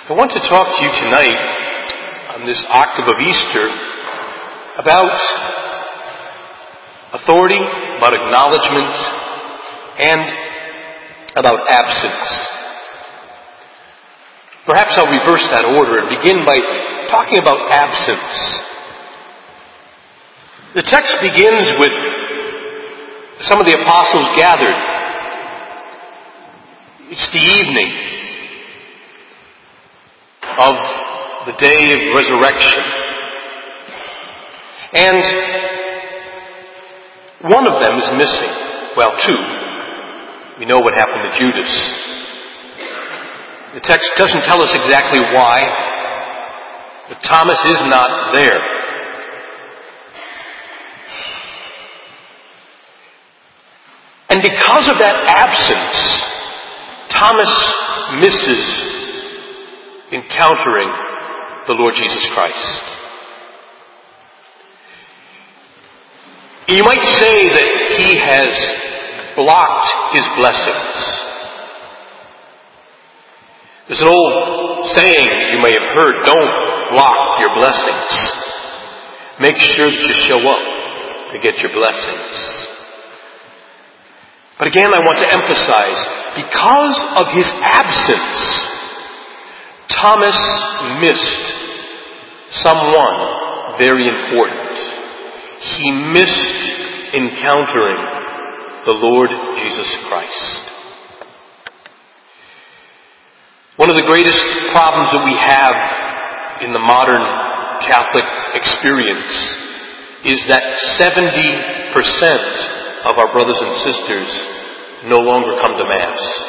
I want to talk to you tonight on this octave of Easter about authority, about acknowledgement, and about absence. Perhaps I'll reverse that order and begin by talking about absence. The text begins with some of the apostles gathered. It's the evening of the day of resurrection. And one of them is missing. Well, two. We know what happened to Judas. The text doesn't tell us exactly why, but Thomas is not there. And because of that absence, Thomas misses encountering the Lord Jesus Christ. You might say that he has blocked his blessings. There's an old saying you may have heard, don't block your blessings. Make sure that you show up to get your blessings. But again, I want to emphasize, because of his absence, Thomas missed someone very important. He missed encountering the Lord Jesus Christ. One of the greatest problems that we have in the modern Catholic experience is that 70% of our brothers and sisters no longer come to Mass.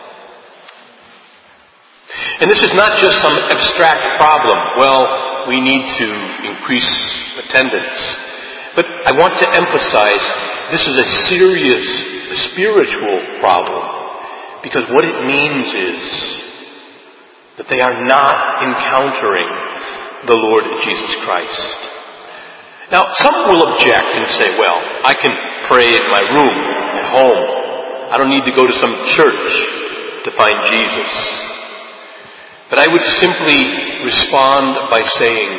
And this is not just some abstract problem. Well, we need to increase attendance. But I want to emphasize this is a serious spiritual problem, because what it means is that they are not encountering the Lord Jesus Christ. Now, some will object and say, well, I can pray in my room at home. I don't need to go to some church to find Jesus. But I would simply respond by saying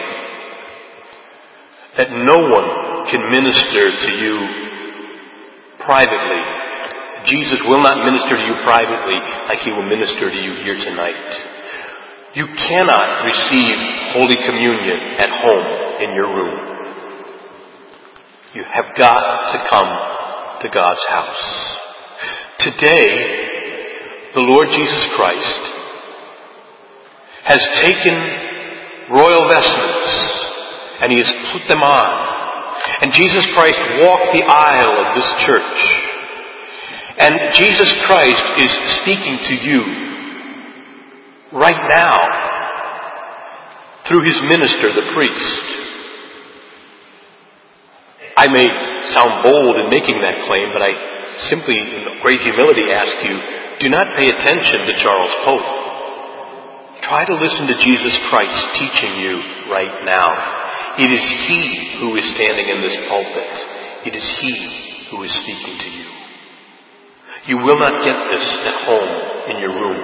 that no one can minister to you privately. Jesus will not minister to you privately like he will minister to you here tonight. You cannot receive Holy Communion at home in your room. You have got to come to God's house. Today, the Lord Jesus Christ has taken royal vestments and he has put them on. And Jesus Christ walked the aisle of this church. And Jesus Christ is speaking to you right now through his minister, the priest. I may sound bold in making that claim, but I simply, in great humility, ask you, do not pay attention to Charles Pope. Try to listen to Jesus Christ teaching you right now. It is he who is standing in this pulpit. It is he who is speaking to you. You will not get this at home in your room.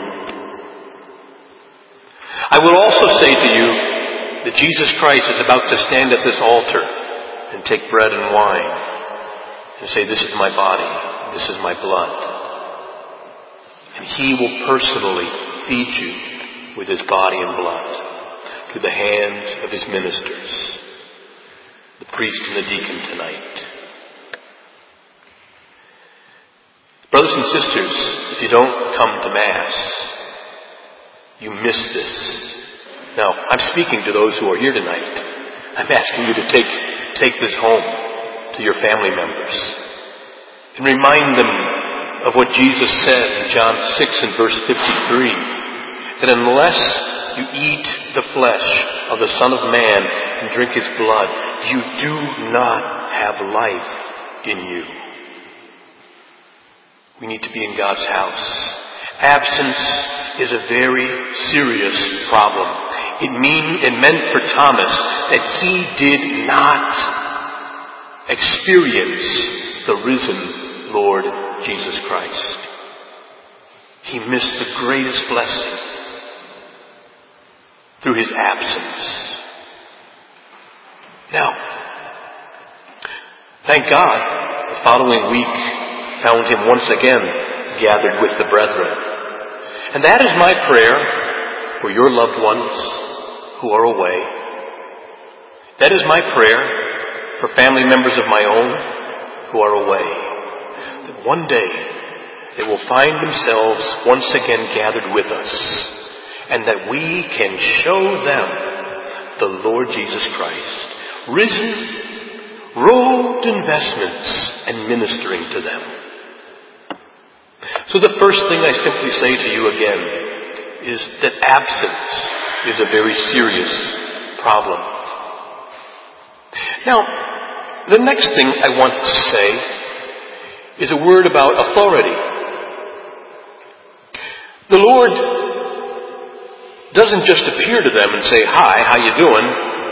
I will also say to you that Jesus Christ is about to stand at this altar and take bread and wine and say, this is my body, this is my blood. And he will personally feed you with his body and blood to the hands of his ministers, the priest and the deacon tonight. Brothers and sisters, if you don't come to Mass, you miss this. Now, I'm speaking to those who are here tonight. I'm asking you to take this home to your family members and remind them of what Jesus said in John 6 and verse 53. That unless you eat the flesh of the Son of Man and drink his blood, you do not have life in you. We need to be in God's house. Absence is a very serious problem. It meant for Thomas that he did not experience the risen Lord Jesus Christ. He missed the greatest blessing. through his absence. Now, thank God, the following week found him once again gathered with the brethren. And that is my prayer for your loved ones who are away. That is my prayer for family members of my own who are away. That one day they will find themselves once again gathered with us, and that we can show them the Lord Jesus Christ, risen, robed in vestments, and ministering to them. So the first thing I simply say to you again is that absence is a very serious problem. Now, the next thing I want to say is a word about authority. The Lord doesn't just appear to them and say, "Hi, how you doing?"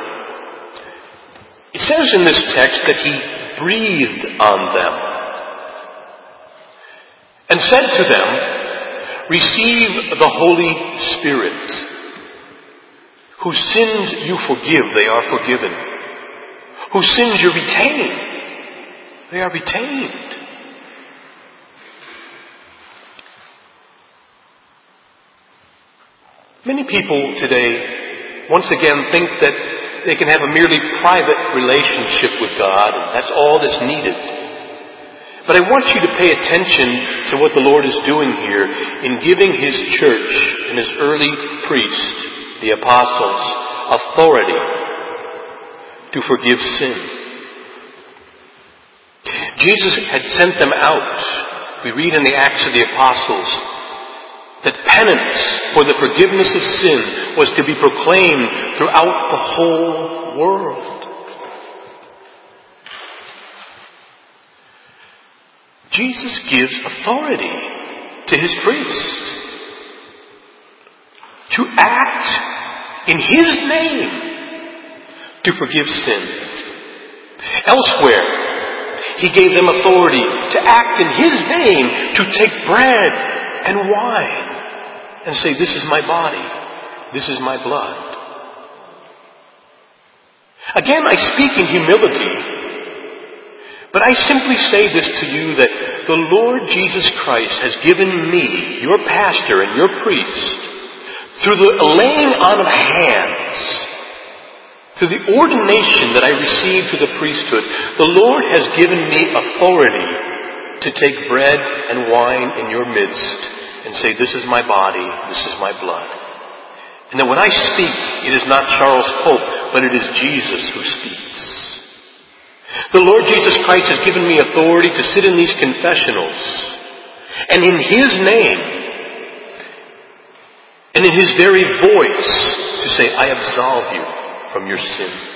It says in this text that he breathed on them and said to them, "Receive the Holy Spirit. Whose sins you forgive, they are forgiven. Whose sins you retain, they are retained." Many people today, once again, think that they can have a merely private relationship with God, and that's all that's needed. But I want you to pay attention to what the Lord is doing here in giving his church and his early priests, the apostles, authority to forgive sin. Jesus had sent them out. We read in the Acts of the Apostles that penance for the forgiveness of sin was to be proclaimed throughout the whole world. Jesus gives authority to his priests to act in his name to forgive sin. Elsewhere, he gave them authority to act in his name to take bread and wine and say, "This is my body, this is my blood." Again, I speak in humility, but I simply say this to you that the Lord Jesus Christ has given me, your pastor and your priest, through the laying on of hands, through the ordination that I received to the priesthood, the Lord has given me authority to take bread and wine in your midst and say, "This is my body, this is my blood." And that when I speak, it is not Charles Pope, but it is Jesus who speaks. The Lord Jesus Christ has given me authority to sit in these confessionals and in his name and in his very voice to say, "I absolve you from your sins."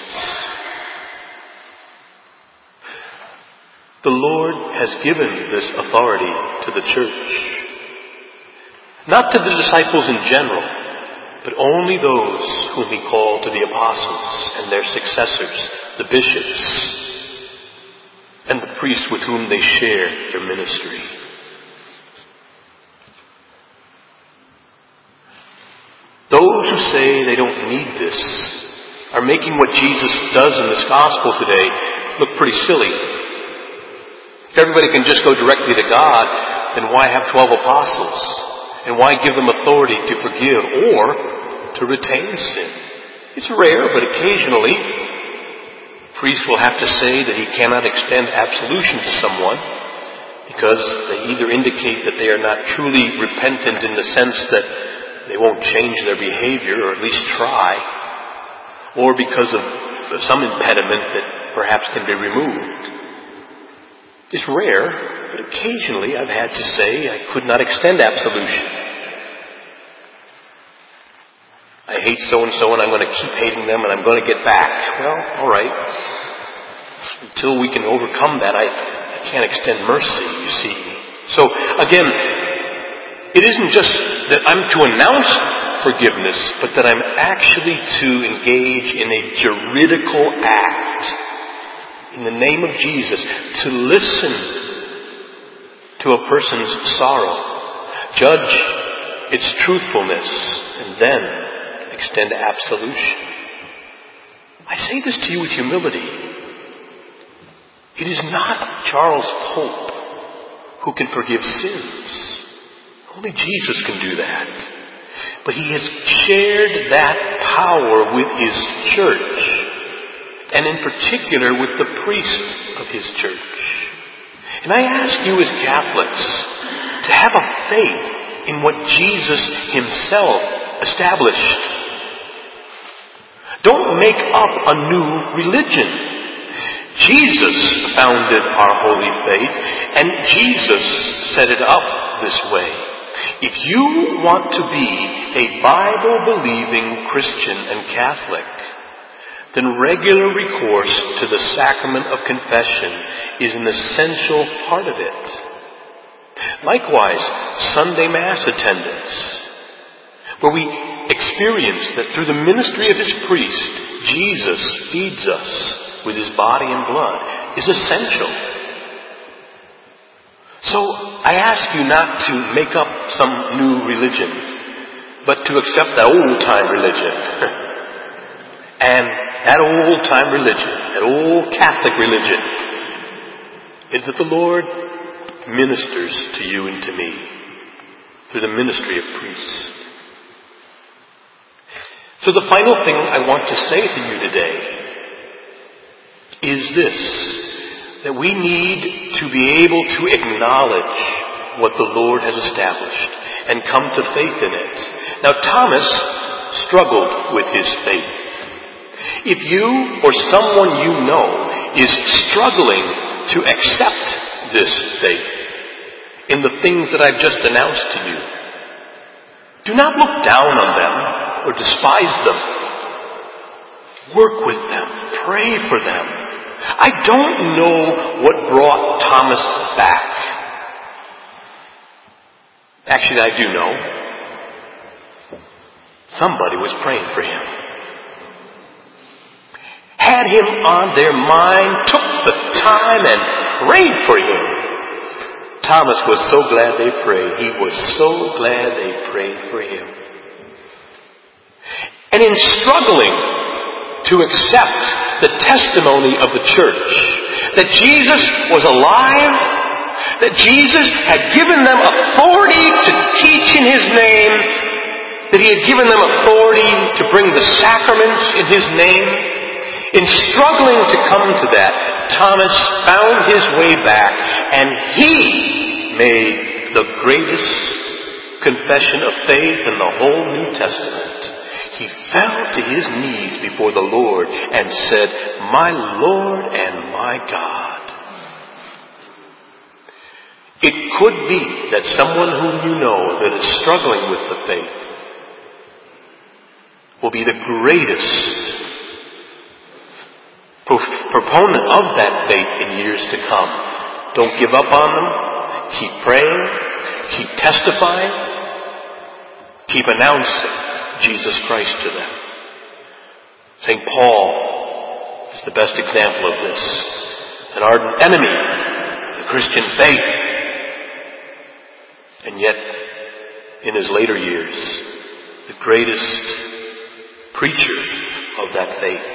The Lord has given this authority to the church. Not to the disciples in general, but only those whom he called to the apostles and their successors, the bishops, and the priests with whom they share their ministry. Those who say they don't need this are making what Jesus does in this gospel today look pretty silly. If everybody can just go directly to God, then why have 12 apostles? And why give them authority to forgive or to retain sin? It's rare, but occasionally priests will have to say that he cannot extend absolution to someone because they either indicate that they are not truly repentant in the sense that they won't change their behavior or at least try, or because of some impediment that perhaps can be removed. It's rare, but occasionally I've had to say I could not extend absolution. I hate so-and-so and I'm going to keep hating them and I'm going to get back. Well, all right. Until we can overcome that, I can't extend mercy, you see. So, again, it isn't just that I'm to announce forgiveness, but that I'm actually to engage in a juridical act in the name of Jesus, to listen to a person's sorrow, judge its truthfulness, and then extend absolution. I say this to you with humility. It is not Charles Pope who can forgive sins. Only Jesus can do that. But he has shared that power with his church, and in particular with the priest of his church. And I ask you as Catholics to have a faith in what Jesus himself established. Don't make up a new religion. Jesus founded our holy faith, and Jesus set it up this way. If you want to be a Bible-believing Christian and Catholic, then regular recourse to the sacrament of confession is an essential part of it. Likewise, Sunday Mass attendance, where we experience that through the ministry of his priest, Jesus feeds us with his body and blood, is essential. So I ask you not to make up some new religion, but to accept that old-time religion. And that old-time religion, that old Catholic religion, is that the Lord ministers to you and to me through the ministry of priests. So the final thing I want to say to you today is this, that we need to be able to acknowledge what the Lord has established and come to faith in it. Now, Thomas struggled with his faith. If you or someone you know is struggling to accept this faith in the things that I've just announced to you, do not look down on them or despise them. Work with them. Pray for them. I don't know what brought Thomas back. Actually, I do know. Somebody was praying for him. Had him on their mind, took the time and prayed for him. Thomas was so glad they prayed. He was so glad they prayed for him. And in struggling to accept the testimony of the church, that Jesus was alive, that Jesus had given them authority to teach in his name, that he had given them authority to bring the sacraments in his name. In struggling to come to that, Thomas found his way back, and he made the greatest confession of faith in the whole New Testament. He fell to his knees before the Lord and said, "My Lord and my God." It could be that someone whom you know that is struggling with the faith will be the greatest proponent of that faith in years to come. Don't give up on them. Keep praying. Keep testifying. Keep announcing Jesus Christ to them. St. Paul is the best example of this. An ardent enemy of the Christian faith. And yet, in his later years, the greatest preacher of that faith.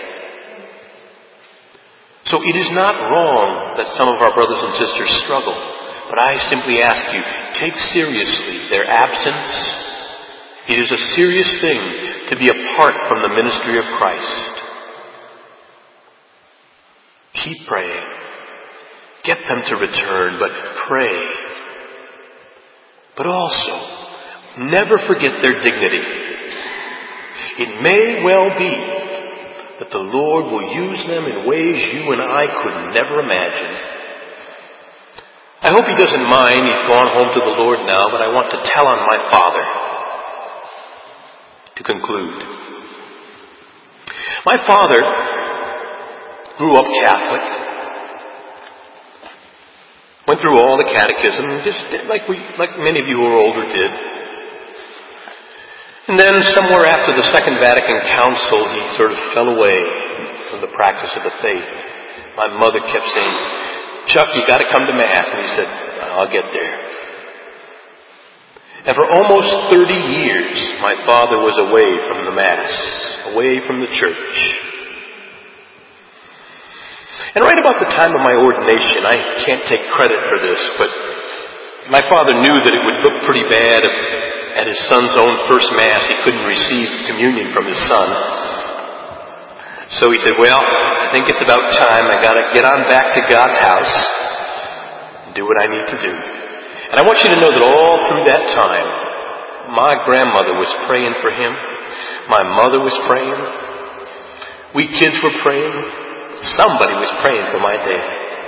So it is not wrong that some of our brothers and sisters struggle, but I simply ask you, take seriously their absence. It is a serious thing to be apart from the ministry of Christ. Keep praying. Get them to return, but pray. But also, never forget their dignity. It may well be that the Lord will use them in ways you and I could never imagine. I hope he doesn't mind. He's gone home to the Lord now, but I want to tell on my father to conclude. My father grew up Catholic, went through all the catechism, just like many of you who are older did. And then somewhere after the Second Vatican Council, he sort of fell away from the practice of the faith. My mother kept saying, "Chuck, you got to come to Mass." And he said, "I'll get there." And for almost 30 years, my father was away from the Mass, away from the church. And right about the time of my ordination, I can't take credit for this, but my father knew that it would look pretty bad if at his son's own first Mass he couldn't receive communion from his son. So he said, well, I think it's about time. I got to get on back to God's house and do what I need to do. And I want you to know that all through that time, my grandmother was praying for him. My mother was praying. We kids were praying. Somebody was praying for my dad.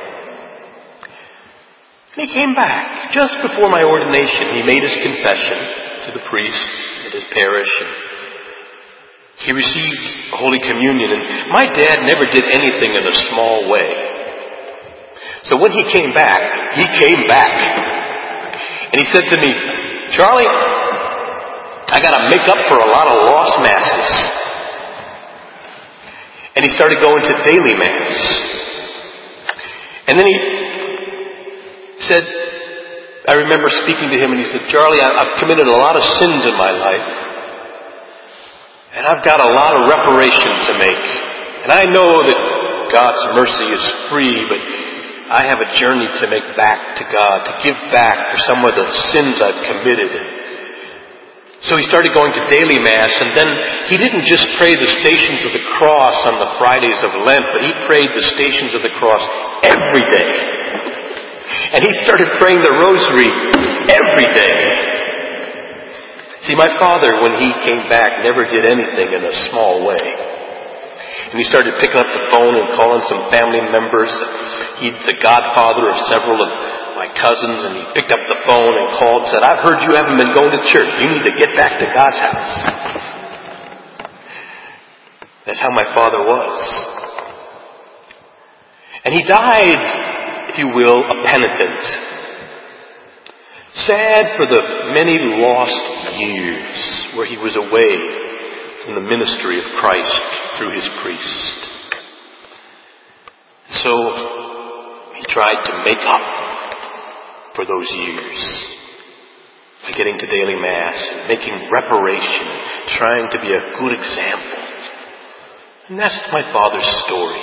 And he came back. Just before my ordination, he made his confession to the priest at his parish. He received Holy Communion, and my dad never did anything in a small way. So when he came back. And he said to me, Charlie, I got to make up for a lot of lost Masses. And he started going to daily Mass. And then he said, I remember speaking to him, and he said, Charlie, I've committed a lot of sins in my life. And I've got a lot of reparation to make. And I know that God's mercy is free, but I have a journey to make back to God, to give back for some of the sins I've committed. So he started going to daily Mass, and then he didn't just pray the Stations of the Cross on the Fridays of Lent, but he prayed the Stations of the Cross every day. And he started praying the Rosary every day. See, my father, when he came back, never did anything in a small way. And he started picking up the phone and calling some family members. He's the godfather of several of my cousins, and he picked up the phone and called and said, I've heard you haven't been going to church. You need to get back to God's house. That's how my father was. And he died, if you will, a penitent. Sad for the many lost years where he was away from the ministry of Christ through his priest. So he tried to make up for those years by getting to daily Mass and making reparation, trying to be a good example. And that's my father's story.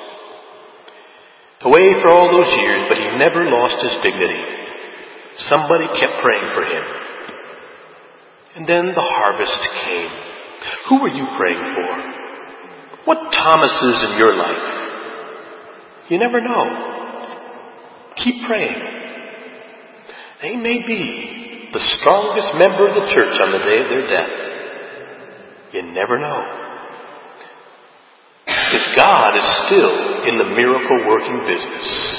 Away for all those years, but he never lost his dignity. Somebody kept praying for him. And then the harvest came. Who were you praying for? What Thomases in your life? You never know. Keep praying. They may be the strongest member of the church on the day of their death. You never know. Because God is still in the miracle working business.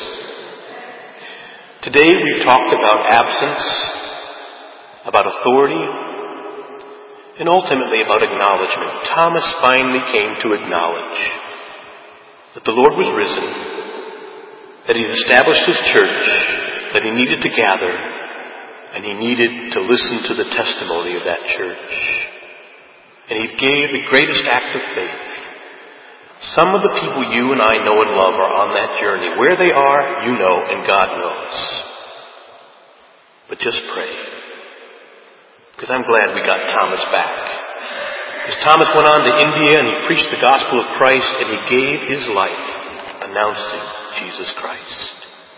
Today we've talked about absence, about authority, and ultimately about acknowledgement. Thomas finally came to acknowledge that the Lord was risen, that He had established His church, that He needed to gather, and He needed to listen to the testimony of that church. And He gave the greatest act of faith. Some of the people you and I know and love are on that journey. Where they are, you know, and God knows. But just pray. Because I'm glad we got Thomas back. Because Thomas went on to India and he preached the gospel of Christ and he gave his life announcing Jesus Christ.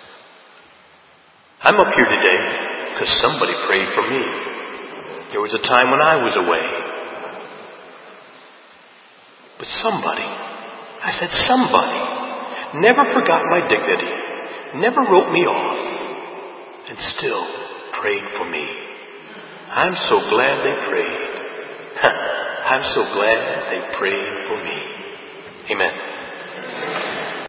I'm up here today because somebody prayed for me. There was a time when I was away. But somebody never forgot my dignity, never wrote me off, and still prayed for me. I'm so glad they prayed. I'm so glad they prayed for me. Amen.